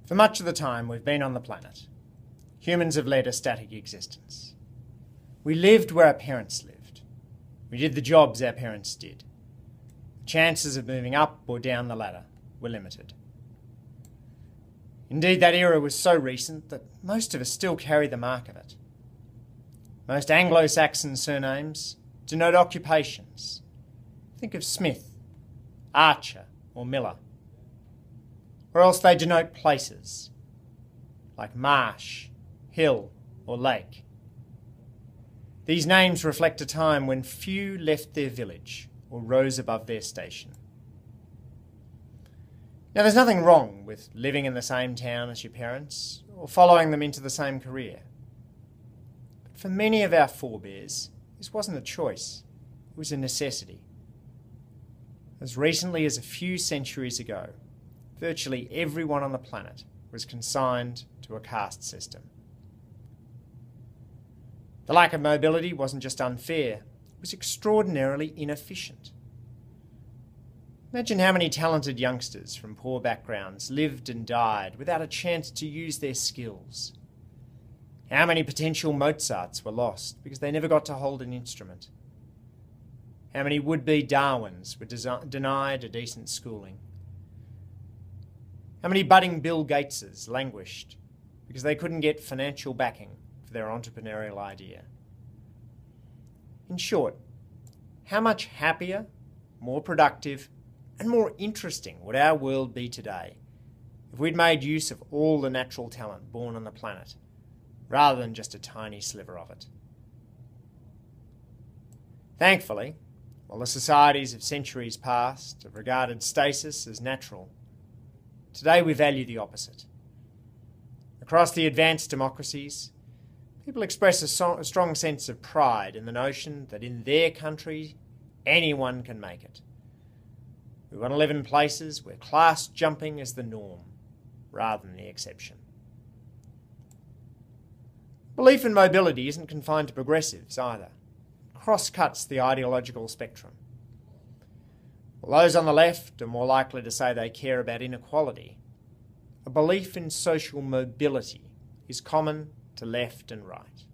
For much of the time we've been on the planet, humans have led a static existence. We lived where our parents lived. We did the jobs our parents did. The chances of moving up or down the ladder were limited. Indeed, that era was so recent that most of us still carry the mark of it. Most Anglo-Saxon surnames denote occupations. Think of Smith, Archer, or Miller. Or else they denote places, like marsh, hill, or lake. These names reflect a time when few left their village or rose above their station. Now, there's nothing wrong with living in the same town as your parents or following them into the same career. But for many of our forebears, this wasn't a choice, it was a necessity. As recently as a few centuries ago, virtually everyone on the planet was consigned to a caste system. The lack of mobility wasn't just unfair, it was extraordinarily inefficient. Imagine how many talented youngsters from poor backgrounds lived and died without a chance to use their skills. How many potential Mozarts were lost because they never got to hold an instrument. How many would-be Darwins were denied a decent schooling. How many budding Bill Gateses languished because they couldn't get financial backing for their entrepreneurial idea. In short, how much happier, more productive, and more interesting would our world be today if we'd made use of all the natural talent born on the planet, rather than just a tiny sliver of it? Thankfully, while the societies of centuries past have regarded stasis as natural, today we value the opposite. Across the advanced democracies, people express a strong sense of pride in the notion that in their country, anyone can make it. We want to live in places where class jumping is the norm, rather than the exception. Belief in mobility isn't confined to progressives either. It cross-cuts the ideological spectrum. While those on the left are more likely to say they care about inequality, a belief in social mobility is common to left and right.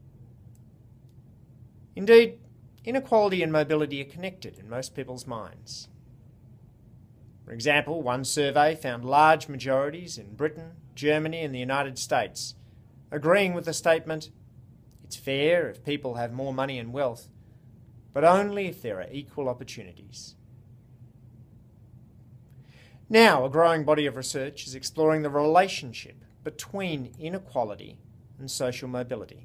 Indeed, inequality and mobility are connected in most people's minds. For example, one survey found large majorities in Britain, Germany and the United States agreeing with the statement, "It's fair if people have more money and wealth, but only if there are equal opportunities." Now, a growing body of research is exploring the relationship between inequality and social mobility,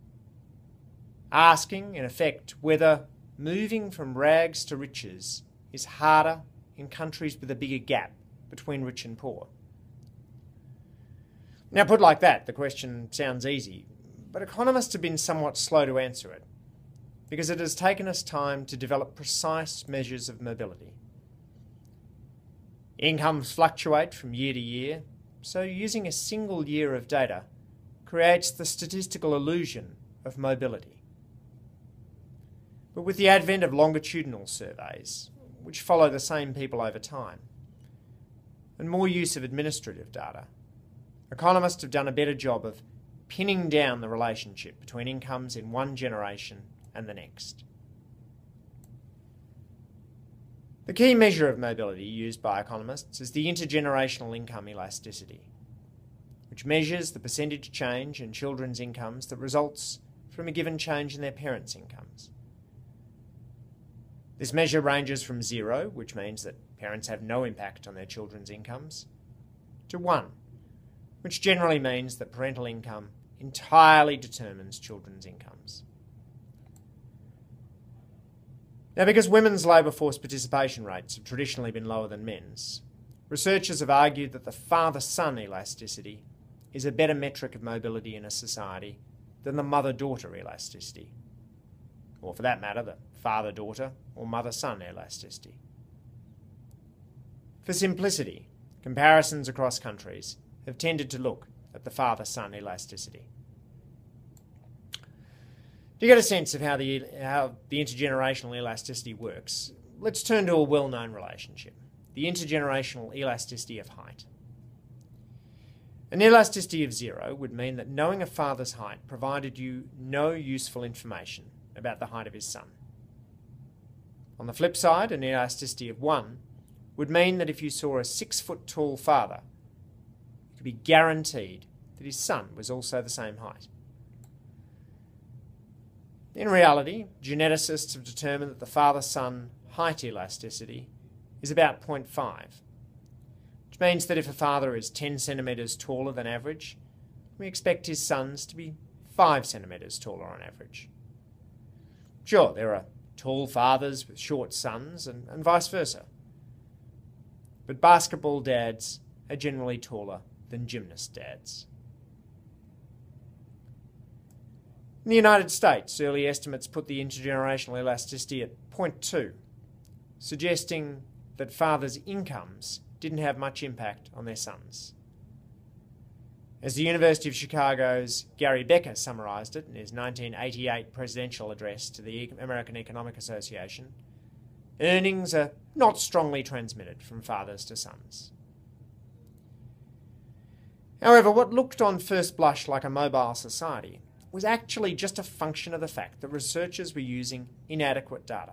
asking, in effect, whether moving from rags to riches is harder in countries with a bigger gap between rich and poor. Now, put like that, the question sounds easy, but economists have been somewhat slow to answer it, because it has taken us time to develop precise measures of mobility. Incomes fluctuate from year to year, so using a single year of data creates the statistical illusion of mobility. But with the advent of longitudinal surveys, which follow the same people over time, and more use of administrative data, economists have done a better job of pinning down the relationship between incomes in one generation and the next. The key measure of mobility used by economists is the intergenerational income elasticity, which measures the percentage change in children's incomes that results from a given change in their parents' incomes. This measure ranges from 0, which means that parents have no impact on their children's incomes, to 1, which generally means that parental income entirely determines children's incomes. Now, because women's labour force participation rates have traditionally been lower than men's, researchers have argued that the father-son elasticity is a better metric of mobility in a society than the mother-daughter elasticity, or for that matter, the father-daughter or mother-son elasticity. For simplicity, comparisons across countries have tended to look at the father-son elasticity. To get a sense of how the intergenerational elasticity works, let's turn to a well-known relationship, the intergenerational elasticity of height. An elasticity of 0 would mean that knowing a father's height provided you no useful information about the height of his son. On the flip side, an elasticity of 1 would mean that if you saw a 6-foot tall father, you could be guaranteed that his son was also the same height. In reality, geneticists have determined that the father-son height elasticity is about 0.5, which means that if a father is 10 centimetres taller than average, we expect his sons to be 5 centimetres taller on average. Sure, there are tall fathers with short sons and vice versa, but basketball dads are generally taller than gymnast dads. In the United States, early estimates put the intergenerational elasticity at 0.2, suggesting that fathers' incomes didn't have much impact on their sons. As the University of Chicago's Gary Becker summarised it in his 1988 presidential address to the American Economic Association, earnings are not strongly transmitted from fathers to sons. However, what looked on first blush like a mobile society was actually just a function of the fact that researchers were using inadequate data.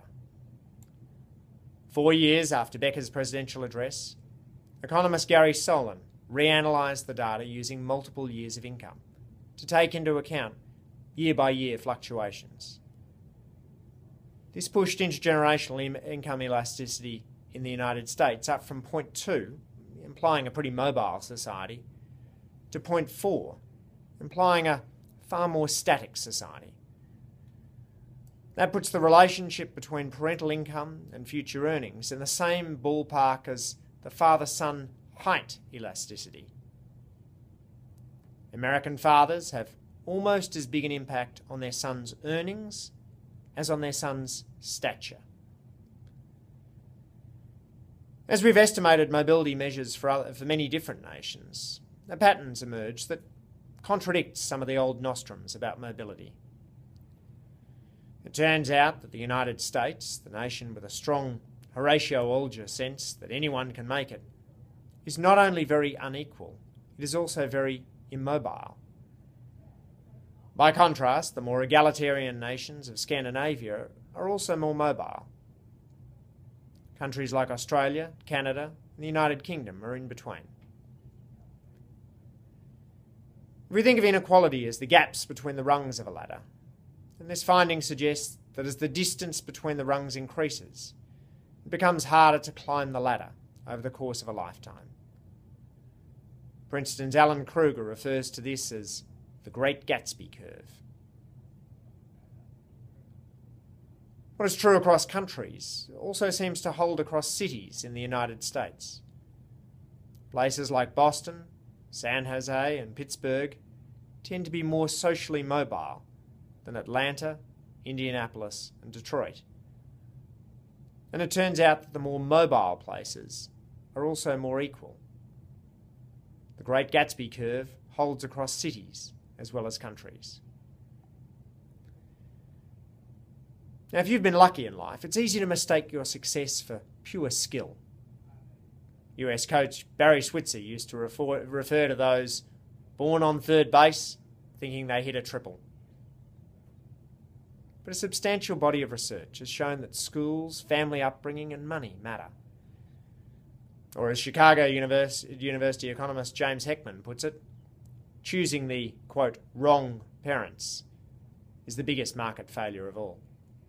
4 years after Becker's presidential address, economist Gary Solon reanalysed the data using multiple years of income to take into account year-by-year fluctuations. This pushed intergenerational income elasticity in the United States up from 0.2, implying a pretty mobile society, to 0.4, implying a far more static society. That puts the relationship between parental income and future earnings in the same ballpark as the father-son height elasticity. American fathers have almost as big an impact on their sons' earnings as on their sons' stature. As we've estimated mobility measures for many different nations, the patterns emerge that contradict some of the old nostrums about mobility. It turns out that the United States, the nation with a strong Horatio Alger sense that anyone can make it, is not only very unequal, it is also very immobile. By contrast, the more egalitarian nations of Scandinavia are also more mobile. Countries like Australia, Canada, and the United Kingdom are in between. If we think of inequality as the gaps between the rungs of a ladder, then this finding suggests that as the distance between the rungs increases, it becomes harder to climb the ladder over the course of a lifetime. Princeton's Alan Kruger refers to this as the Great Gatsby Curve. What is true across countries also seems to hold across cities in the United States. Places like Boston, San Jose, and Pittsburgh tend to be more socially mobile than Atlanta, Indianapolis, and Detroit. And it turns out that the more mobile places are also more equal. The Great Gatsby Curve holds across cities as well as countries. Now, if you've been lucky in life, it's easy to mistake your success for pure skill. US coach Barry Switzer used to refer to those born on third base thinking they hit a triple. But a substantial body of research has shown that schools, family upbringing and money matter. Or as Chicago University economist James Heckman puts it, choosing the, quote, wrong parents is the biggest market failure of all.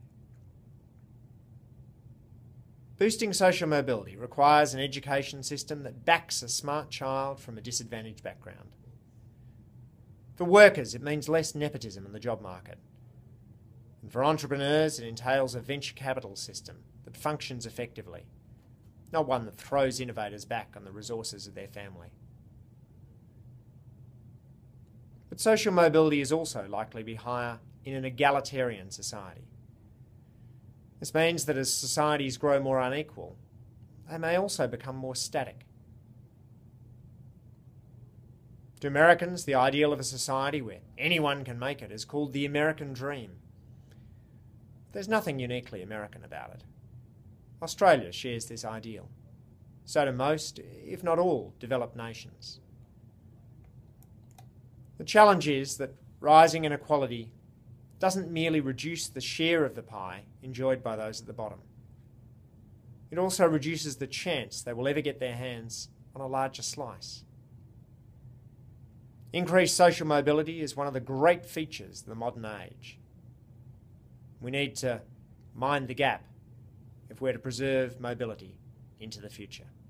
Boosting social mobility requires an education system that backs a smart child from a disadvantaged background. For workers, it means less nepotism in the job market. And for entrepreneurs, it entails a venture capital system that functions effectively, not one that throws innovators back on the resources of their family. But social mobility is also likely to be higher in an egalitarian society. This means that as societies grow more unequal, they may also become more static. To Americans, the ideal of a society where anyone can make it is called the American dream. There's nothing uniquely American about it. Australia shares this ideal. So do most, if not all, developed nations. The challenge is that rising inequality doesn't merely reduce the share of the pie enjoyed by those at the bottom. It also reduces the chance they will ever get their hands on a larger slice. Increased social mobility is one of the great features of the modern age. We need to mind the gap if we're to preserve mobility into the future.